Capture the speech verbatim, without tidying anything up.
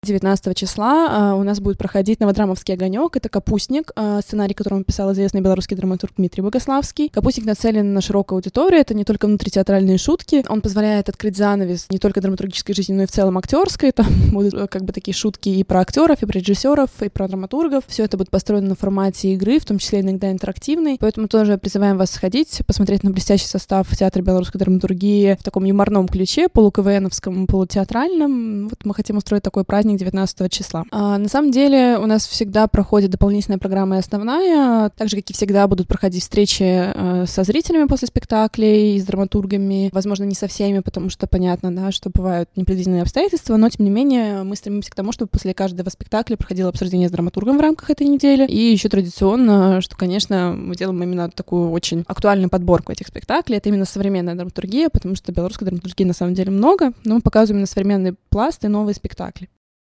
девятнадцатого числа у нас будет проходить «Новодрамовский огонек». Это «Капустник», сценарий, который писал известный белорусский драматург Дмитрий Богославский. «Капустник» нацелен на широкую аудиторию. Это не только внутритеатральные шутки. Он позволяет открыть занавес не только драматургической жизни, но и в целом актерской. Там будут как бы такие шутки и про актеров, и про режиссеров, и про драматургов. Все это будет построено на формате игры, в том числе иногда интерактивной. Поэтому тоже призываем вас сходить, посмотреть на блестящий состав Театра белорусской драматургии в таком юморном ключе, полу-КВНовском, полутеатральном. Вот мы хотим устроить такой праздник девятнадцатого числа. А на самом деле у нас всегда проходит дополнительная программа и основная. Так же, как и всегда, будут проходить встречи э, со зрителями после спектаклей, с драматургами. Возможно, не со всеми, потому что понятно, да, что бывают непредвиденные обстоятельства, но, тем не менее, мы стремимся к тому, чтобы после каждого спектакля проходило обсуждение с драматургом в рамках этой недели. И еще традиционно, что, конечно, мы делаем именно такую очень актуальную подборку этих спектаклей. Это именно современная драматургия, потому что белорусской драматургии на самом деле много, но мы показываем именно современный пласт и новые спектакли.